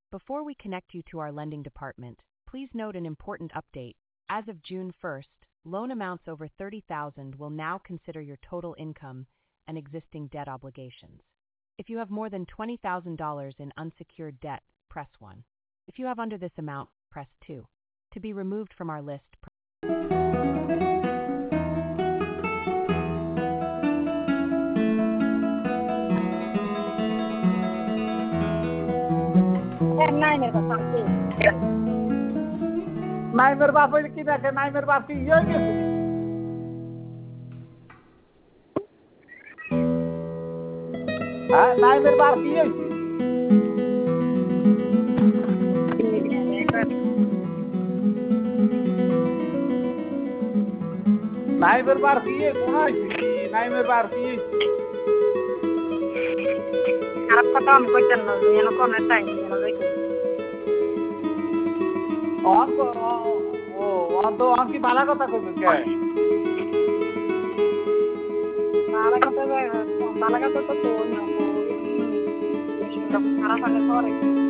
Before we connect you to our lending department, please note an important update. As of June 1st, loan amounts over $30,000 will now consider your total income and existing debt obligations. If you have more than $20,000 in unsecured debt, press 1. If you have under this amount, press 2. To be removed from our list, নাই মের বাপ হইলে কি দেখে নাই মের বাপ কি ইয়ে গেছে হ্যাঁ নাই মের বাপ কি হয়েছে নাই মের বাপ কি কোন হয়েছে নাই মের বাপ কি খারাপ কথা আমি কইতেন না যেন কোন টাইম যেন দেখি কি ভালো কথা কইবেন কে ভালো কথা তো কই না খারাপ হলে করে